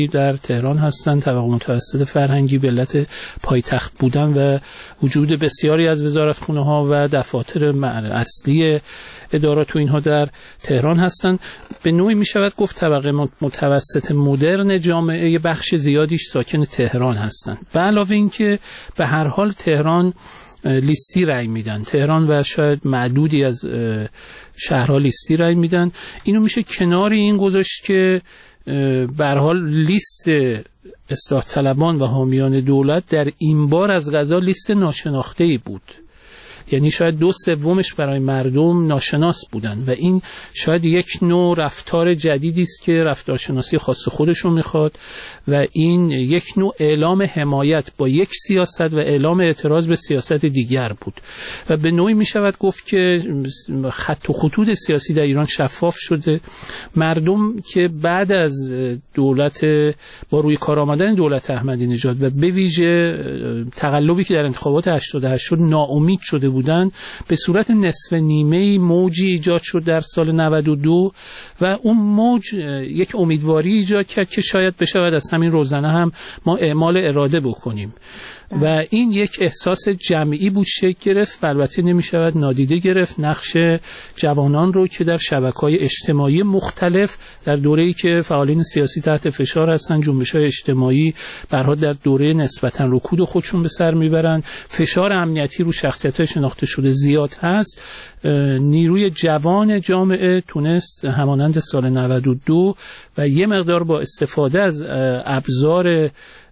در تهران هستند. طبقه متوسط فرهنگی به علت پایتخت بودن و وجود بسیاری از وزارتخونه‌ها و دفاتر اصلی ادارات تو اینها در تهران هستند. به نوعی می شود گفت طبقه متوسط مدرن جامعه بخش زیادیش ساکن تهران هستند. به علاوه این که به هر حال تهران لیستی رای میدن، تهران و شاید معدودی از شهرها لیستی رای میدن. اینو میشه کنار این گذاشت که به هر حال لیست اصلاح طلبان و حامیان دولت در این بار از قضا لیست ناشناخته‌ای بود، یعنی شاید 2/3 برای مردم ناشناس بودن و این شاید یک نوع رفتار جدیدی است که رفتارشناسی خاص خودشون میخواد و این یک نوع اعلام حمایت با یک سیاست و اعلام اعتراض به سیاست دیگر بود و به نوعی میشود گفت که خط و خطوط سیاسی در ایران شفاف شده. مردم که بعد از دولت با روی کار آمدن دولت احمدی نژاد و به ویژه تقلبی که در انتخابات 88 شد ناامید شده بودن، به صورت نصف نیمه موجی ایجاد شد در سال 92 و اون موج یک امیدواری ایجاد کرد که شاید بشود از همین روزنه هم ما اعمال اراده بکنیم و این یک احساس جمعی بود شکل گرفت و البته نمی شود نادیده گرفت نقش جوانان رو که در شبکه‌های اجتماعی مختلف در دوره‌ای که فعالین سیاسی تحت فشار هستن، جنبش‌های اجتماعی برها در دوره نسبتاً رکود خودشون به سر میبرن، فشار امنیتی رو شخصیت‌های شناخته شده زیاد هست، نیروی جوان جامعه تونست همانند سال 92 و یه مقدار با استفاده از ابزار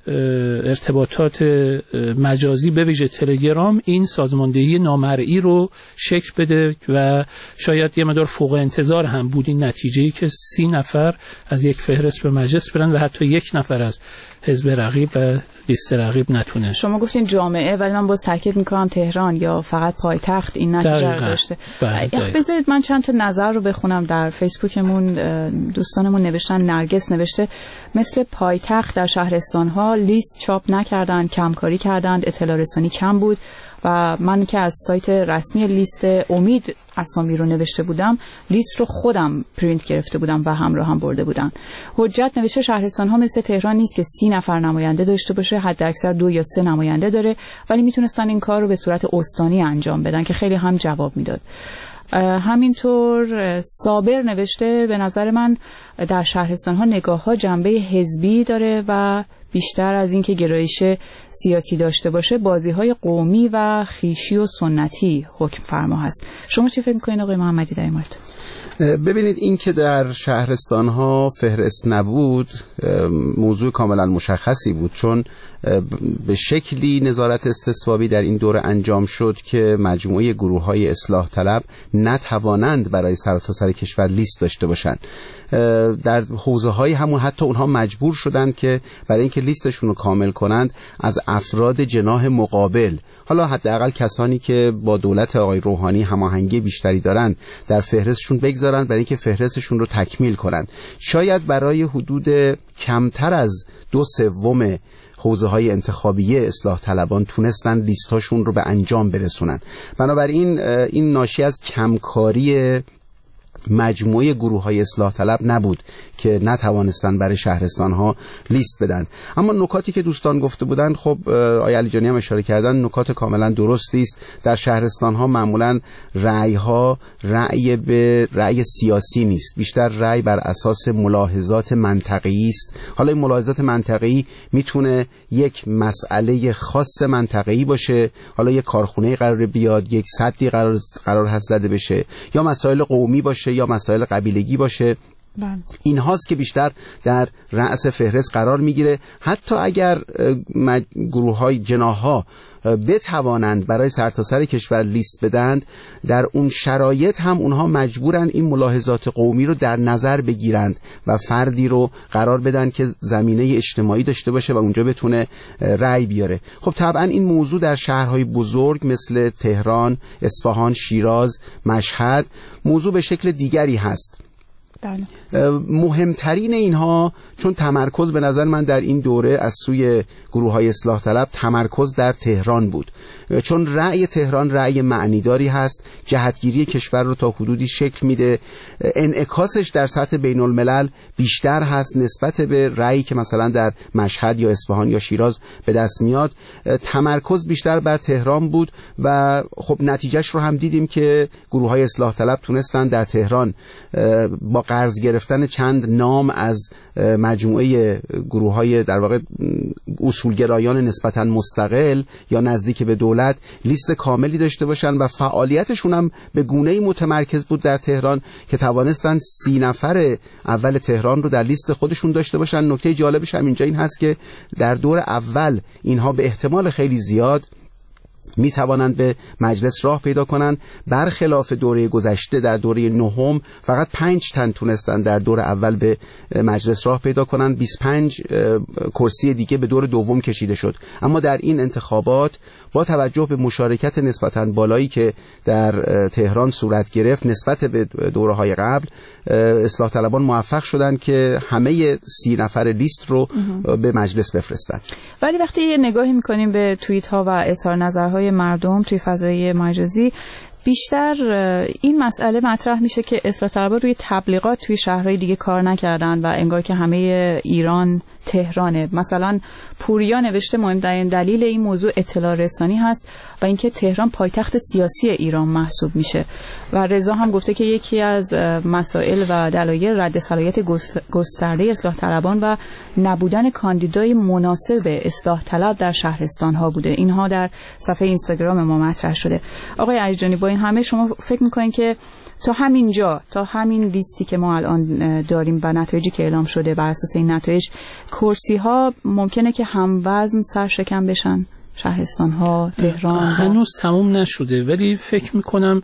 ارتباطات مجازی به ویژه تلگرام این سازماندهی نامرئی رو شکل بده و شاید یه مقدار فوق انتظار هم بود این نتیجه‌ای که 30 نفر از یک فهرست به مجلس برن و حتی 1 نفر از حزب رقیب و لیست رقیب نتونه. شما گفتین جامعه، ولی من باز تاکید میکنم تهران یا فقط پایتخت این نتیجه رو داشته. بذارید من چند تا نظر رو بخونم. در فیسبوکمون دوستانمون نوشتن، نرگس نوشته مثل پایتخت در شهرستان‌ها لیست چاپ نکردن، کمکاری کردند، اطلاع رسانی کم بود و من که از سایت رسمی لیست امید اسامی رو نوشته بودم، لیست رو خودم پرینت گرفته بودم و همراه هم برده بودن. حجت نوشته شهرستان‌ها مثل تهران نیست که 30 نفر نماینده داشته باشه، حد اکثر 2 یا 3 نماینده داره، ولی میتونستن این کار رو به صورت استانی انجام بدن که خیلی هم جواب میداد. همینطور صابر نوشته به نظر من در شهرستان‌ها نگاه‌ها جنبه حزبی داره و بیشتر از این که گرایش سیاسی داشته باشه بازی‌های قومی و خویشی و سنتی حکم فرما هست. شما چی فکر می‌کنید آقای محمدی در این مورد؟ ببینید، این که در شهرستان‌ها فهرست نبود موضوع کاملا مشخصی بود، چون به شکلی نظارت استصوابی در این دوره انجام شد که مجموعه گروه‌های اصلاح طلب نتوانند برای سرتاسر کشور لیست داشته باشند. در حوزه‌های همون حتی اونها مجبور شدند که برای اینکه لیستشون رو کامل کنند از افراد جناح مقابل، حالا حداقل کسانی که با دولت آقای روحانی هماهنگی بیشتری دارند، در فهرستشون بگذارند برای اینکه فهرستشون رو تکمیل کنند. شاید برای حدود کمتر از 2/3 حوزه‌های انتخابی اصلاح طلبان تونستن لیستاشون رو به انجام برسونن. بنابراین این ناشی از کمکاری مجموعه گروه‌های اصلاح طلب نبود که نتوانستن برای شهرستان‌ها لیست بدن. اما نکاتی که دوستان گفته بودن، خب آقای علیجانی هم اشاره کردن، نکات کاملا درستی است. در شهرستان‌ها معمولاً رأی به رأی سیاسی نیست، بیشتر رأی بر اساس ملاحظات منطقی است. حالا این ملاحظات منطقی میتونه یک مسئله خاص منطقی باشه، حالا یک کارخونه قرار بیاد، یک سدی قرار هست زده بشه، یا مسائل قومی باشه یا مسائل قبیلگی باشه. این هاست که بیشتر در رأس فهرست قرار میگیره. حتی اگر گروه‌های جناح‌ها بتوانند برای سرتاسر کشور لیست بدند، در اون شرایط هم اونها مجبورن این ملاحظات قومی رو در نظر بگیرند و فردی رو قرار بدن که زمینه اجتماعی داشته باشه و اونجا بتونه رأی بیاره. خب طبعا این موضوع در شهرهای بزرگ مثل تهران، اصفهان، شیراز، مشهد موضوع به شکل دیگری هست. مهمترین اینها، چون تمرکز به نظر من در این دوره از سوی گروه‌های اصلاح طلب تمرکز در تهران بود، چون رأی تهران رأی معنیداری هست، جهتگیری کشور رو تا حدودی شکل میده، انعکاسش در سطح بین الملل بیشتر هست نسبت به رأیی که مثلا در مشهد یا اصفهان یا شیراز به دست میاد. تمرکز بیشتر بر تهران بود و خب نتیجهش رو هم دیدیم که گروه‌های اصلاح طلب تونستن در تهران با قرض گرفتن چند نام از مجموعه گروه‌های در واقع اصولگرایان نسبتاً مستقل یا نزدیک به دولت لیست کاملی داشته باشن و فعالیتشون هم به گونه‌ای متمرکز بود در تهران که توانستن 30 نفر اول تهران رو در لیست خودشون داشته باشن. نکته جالبش هم اینجا این هست که در دور اول اینها به احتمال خیلی زیاد می توانند به مجلس راه پیدا کنند، برخلاف دوره گذشته در دوره نهم فقط 5 تن تونستند در دور اول به مجلس راه پیدا کنند، 25 کرسی دیگه به دور دوم کشیده شد. اما در این انتخابات با توجه به مشارکت نسبتاً بالایی که در تهران صورت گرفت نسبت به دوره‌های قبل، اصلاح طلبان موفق شدند که همه 30 نفر لیست رو به مجلس بفرستند. ولی وقتی یه نگاهی می‌کنیم به توییت‌ها و اظهار نظرهای مردم توی فضای مجازی، بیشتر این مسئله مطرح میشه که اصلاح طلبان روی تبلیغات توی شهرهای دیگه کار نکردن و انگار که همه ایران تهرانه. مثلا پوریا نوشته مهمترین دلیل این موضوع اطلاع رسانی هست و اینکه تهران پایتخت سیاسی ایران محسوب میشه. و رضا هم گفته که یکی از مسائل و دلایل رد صلاحیت گسترده اصلاح طلبان و نبودن کاندیدای مناسب اصلاح طلب در شهرستان ها بوده. اینها در صفحه اینستاگرام ما مطرح شده. آقای علیجانی، با این همه شما فکر میکنین که تا همینجا، تا همین لیستی که ما الان داریم و نتایجی که اعلام شده بر اساس این نتایج، کرسی ها ممکنه که هموزن سرشکم بشن؟ شهرستان ها، تهران هنوز تموم نشده، ولی فکر میکنم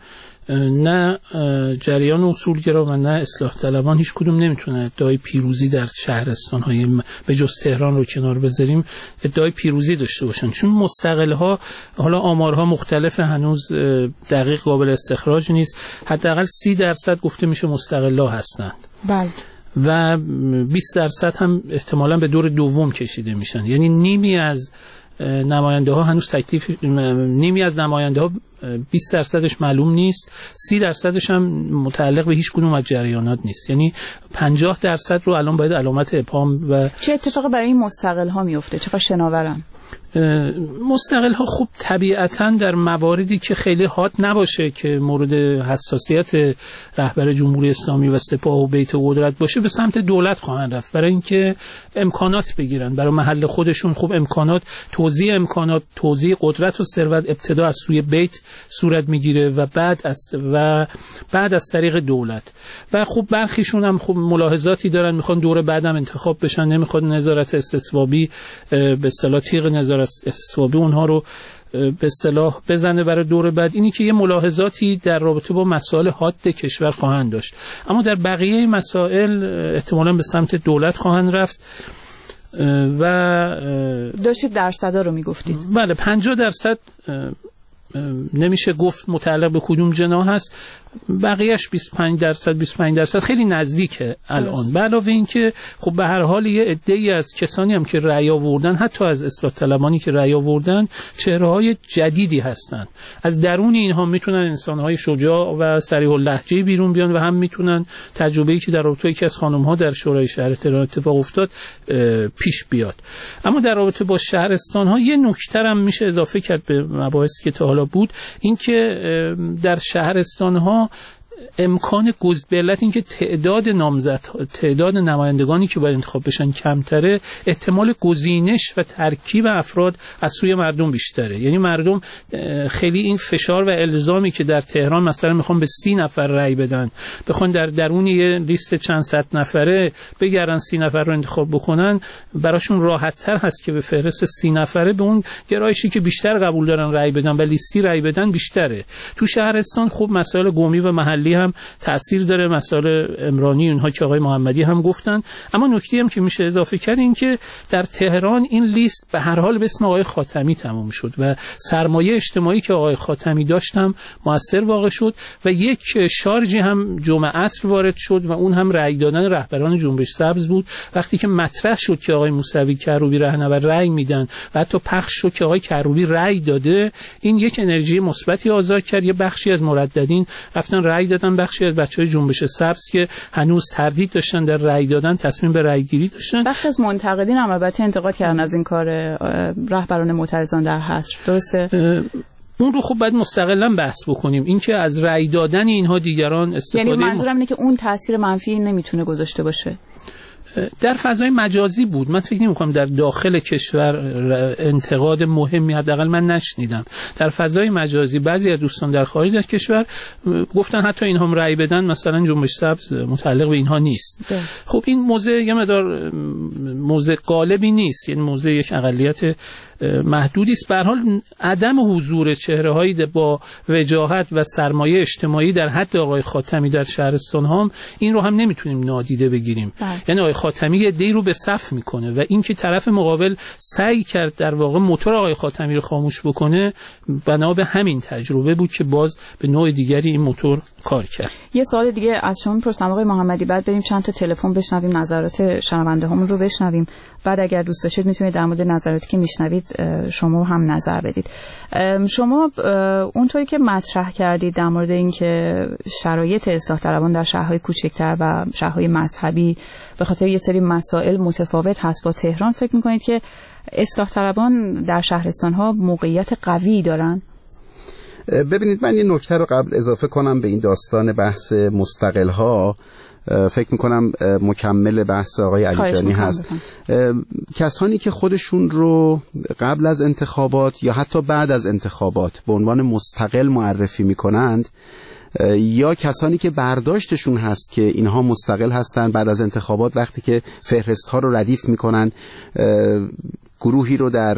نه جریان اصولگرا و نه اصلاح طلبان هیچ کدوم نمیتونه ادعای پیروزی در شهرستان های به جز تهران رو کنار بذاریم ادعای پیروزی داشته باشن، چون مستقل ها حالا آمارها مختلف، هنوز دقیق قابل استخراج نیست، حداقل 30% گفته میشه مستقل ها هستند. بله. و 20% هم احتمالاً به دور دوم کشیده میشن، یعنی نیمی از نماینده ها هنوز تکلیف، نیمی از نماینده ها 20%ش معلوم نیست، 30%ش هم متعلق به هیچ کدوم از جریانات نیست، یعنی 50% رو الان باید علامت ابهام. و چه اتفاقی برای این مستقل ها میفته؟ چقدر شناورن؟ مستقل ها خب طبیعتاً در مواردی که خیلی هات نباشه که مورد حساسیت رهبر جمهوری اسلامی و سپاه و بیت قدرت باشه به سمت دولت خواهند رفت برای اینکه امکانات بگیرن برای محل خودشون. خب امکانات، توزیع قدرت و ثروت ابتدا از سوی بیت صورت میگیره و بعد از طریق دولت. و خب برخیشون هم خب ملاحظاتی دارن، میخوان دوره بعدم انتخاب بشن، نمیخواد نظارت استصوابی به اصطلاح تیغ نظارت استصوابی اونها رو به اصطلاح بزنه برای دور بعد. اینی که یه ملاحظاتی در رابطه با مسائل حاد کشور خواهند داشت، اما در بقیه مسائل احتمالاً به سمت دولت خواهند رفت. و داشتید درصدا رو میگفتید. بله، 50% نمیشه گفت متعلق به کدوم جناح هست، بقیهش 25% خیلی نزدیکه الان. به علاوه این که خب به هر حال یه عده‌ای از کسانی هم که رأی آوردن، حتی از اصلاح طلبانی که رأی آوردن، چهره‌های جدیدی هستن. از درون اینها میتونن انسان‌های شجاع و صریح اللهجه بیرون بیان و هم میتونن تجربه‌ای که در رابطه یکی از خانم‌ها در شورای شهر تهران اتفاق افتاد پیش بیاد. اما در رابطه با شهرستان‌ها یه نکته هم میشه اضافه کرد به مباحثی که تا حالا بود، این که در شهرستان‌ها امکان به علت اینکه تعداد نمایندگانی که باید انتخاب بشن کمتره، احتمال گزینش و ترکیب افراد از سوی مردم بیشتره. یعنی مردم خیلی این فشار و الزامی که در تهران مثلا میخوان به 30 نفر رأی بدن، بخوان در درون یه لیست چند صد نفره بگردن 30 نفر رو انتخاب بکنن، براشون راحت تر هست که به فهرست 30 نفره به اون گرایشی که بیشتر قبول دارن رأی بدن و لیستی رأی بدن بیشتره. تو شهرستان خب مسائل قومی و محلی ملی هم تأثیر داره، مسائل عمرانی اونها که آقای محمدی هم گفتن. اما نکته هم که میشه اضافه کرد این که در تهران این لیست به هر حال به اسم آقای خاتمی تموم شد و سرمایه اجتماعی که آقای خاتمی داشت هم مؤثر واقع شد و یک شارژی هم جمعه عصر وارد شد و اون هم رأی دادن رهبران جنبش سبز بود. وقتی که مطرح شد که آقای موسوی کروبی راهنور رأی میدن و حتی پخش شد که آقای کروبی رأی داده، این یک انرژی مثبتی آزاد کرد. یه بخشی از مرددین رفتن رأی دادن، بخشی از بچهای جنبش سبز که هنوز تردید داشتن در رأی دادن تصمیم به رأی گیری داشتن. بخش از منتقدین هم البته انتقاد کردن از این کار رهبران معترضان در حصر، درسته؟ اون رو خب باید مستقلا بحث بکنیم. این که از رأی دادن اینها دیگران استفاده، یعنی منظورم اینه که اون تاثیر منفی نمیتونه گذاشته باشه. در فضای مجازی بود. من فکر نمی‌کنم در داخل کشور انتقاد مهمی حداقل من نشنیدم. در فضای مجازی بعضی از دوستان در خارج از کشور گفتن حتی اینها هم رأی بدن مثلا جنبش سبز متعلق به اینها نیست. خب این موضع یه مقدار موضع غالبی نیست، یعنی موضع یک اقلیت محدودی است. به هر حال عدم حضور چهره‌هایی با وجاهت و سرمایه اجتماعی در حد آقای خاتمی در شهرستان ها این رو هم نمیتونیم نادیده بگیریم. یعنی آقای خاتمی یه دی رو به صف میکنه و این که طرف مقابل سعی کرد در واقع موتور آقای خاتمی رو خاموش بکنه، بنا به همین تجربه بود که باز به نوع دیگری این موتور کار کرد. یه سوال دیگه از شما می‌پرسم آقای محمدی، بعد بریم چند تا تلفن بشنویم، نظرات شنونده هامون رو بشنویم، بعد اگر دوست داشتید میتونید در مورد نظراتی که میشنوید شما هم نظر بدید. شما اونطوری که مطرح کردید در مورد این که شرایط اصلاح طلبان در شهرهای کوچکتر و شهرهای مذهبی به خاطر یه سری مسائل متفاوت هست با تهران، فکر میکنید که اصلاح طلبان در شهرستان‌ها موقعیت قوی دارن؟ ببینید من یه نکته رو قبل اضافه کنم به این داستان بحث مستقل‌ها. فکر میکنم مکمل بحث آقای علیجانی هست. کسانی که خودشون رو قبل از انتخابات یا حتی بعد از انتخابات به عنوان مستقل معرفی میکنند یا کسانی که برداشتشون هست که اینها مستقل هستند، بعد از انتخابات وقتی که فهرست ها رو ردیف میکنن گروهی رو در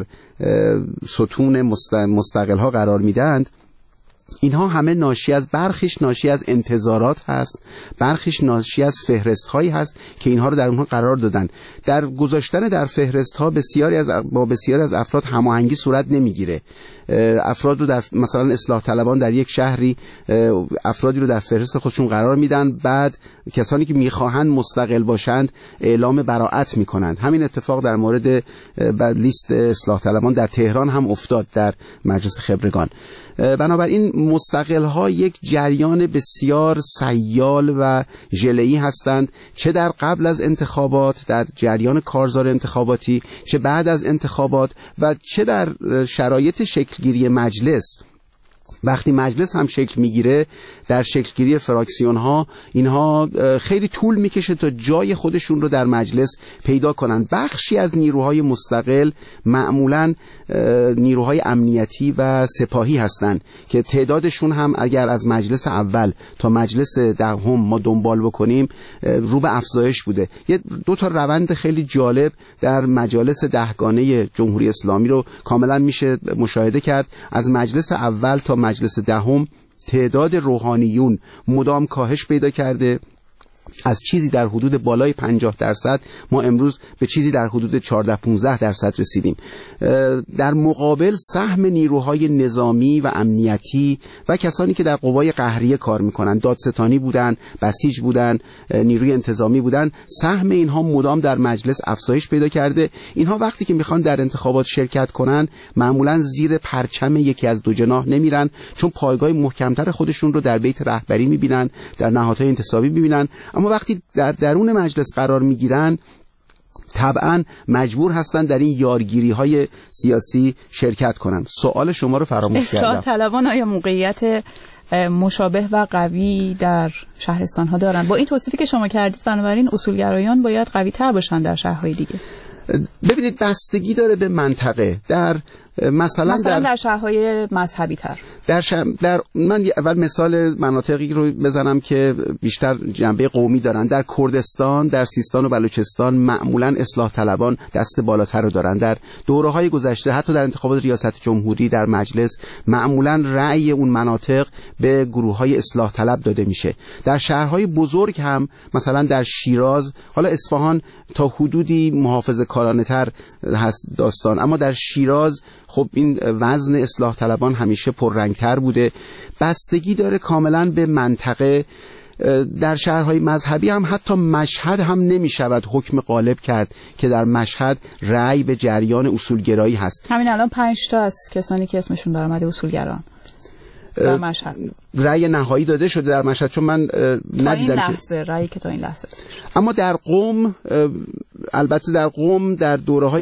ستون مستقل ها قرار میدند، اینها همه ناشی از برخیش ناشی از انتظارات هست، برخیش ناشی از فهرست هایی هست که اینها رو در اونها قرار دادن. در گذاشتن در فهرست ها با بسیاری از افراد هماهنگی صورت نمیگیره. افراد رو در مثلا اصلاح طلبان در یک شهری افرادی رو در فهرست خودشون قرار میدن، بعد کسانی که میخواهند مستقل باشند اعلام براءت میکنند. همین اتفاق در مورد لیست اصلاح طلبان در تهران هم افتاد در مجلس خبرگان. بنابراین مستقل ها یک جریان بسیار سیال و ژله‌ای هستند، چه در قبل از انتخابات در جریان کارزار انتخاباتی، چه بعد از انتخابات و چه در شرایط شکلگیری مجلس. وقتی مجلس هم شکل میگیره در شکلگیری فراکسیون ها اینها خیلی طول میکشه تا جای خودشون رو در مجلس پیدا کنن. بخشی از نیروهای مستقل معمولا نیروهای امنیتی و سپاهی هستند که تعدادشون هم اگر از مجلس اول تا مجلس دهم ما دنبال بکنیم رو به افزایش بوده. یه دو تا روند خیلی جالب در مجالس دهگانه جمهوری اسلامی رو کاملا میشه مشاهده کرد. از مجلس اول تا مجلس دهم تعداد روحانیون مدام کاهش پیدا کرده. از چیزی در حدود بالای 50% ما امروز به چیزی در حدود 14-15% رسیدیم. در مقابل سهم نیروهای نظامی و امنیتی و کسانی که در قوای قهریه کار میکنن، دادستانی بودن، بسیج بودن، نیروی انتظامی بودن، سهم اینها مدام در مجلس افزایش پیدا کرده. اینها وقتی که میخوان در انتخابات شرکت کنن معمولا زیر پرچم یکی از دو جناح نمیرن، چون پایگاه محکمتر خودشون رو در بیت رهبری میبینن، در نهادهای انتصابی میبینن. اما وقتی در درون مجلس قرار میگیرن طبعا مجبور هستن در این یارگیری‌های سیاسی شرکت کنن. سوال شما رو فراموش کردم. اصلاح طلبان آیا موقعیت مشابه و قوی در شهرستان‌ها دارن؟ با این توصیفی که شما کردید بنابراین اصولگرایان باید قوی‌تر باشن در شهرهای دیگه. ببینید بستگی داره به منطقه. در مثلا در شهرهای مذهبی تر من اول مثال مناطقی رو بزنم که بیشتر جنبه قومی دارن. در کردستان، در سیستان و بلوچستان معمولا اصلاح طلبان دست بالاتر رو دارن. در دوره‌های گذشته حتی در انتخابات ریاست جمهوری در مجلس معمولا رأی اون مناطق به گروه‌های اصلاح طلب داده میشه. در شهرهای بزرگ هم مثلا در شیراز، حالا اصفهان تا حدودی محافظه‌کارانه‌تر هست داستان، اما در شیراز خب این وزن اصلاح طلبان همیشه پررنگتر بوده. بستگی داره کاملا به منطقه. در شهرهای مذهبی هم حتی مشهد هم نمی شود حکم غالب کرد که در مشهد رأی به جریان اصولگرایی هست. همین الان 5 تا از کسانی که اسمشون در اومده اصولگران در مشهد رأی نهایی داده شده در مشهد، چون من ندیدم لحظه رأیی که تا این لحظه داده شده. اما در قم، البته در قم در دوره‌های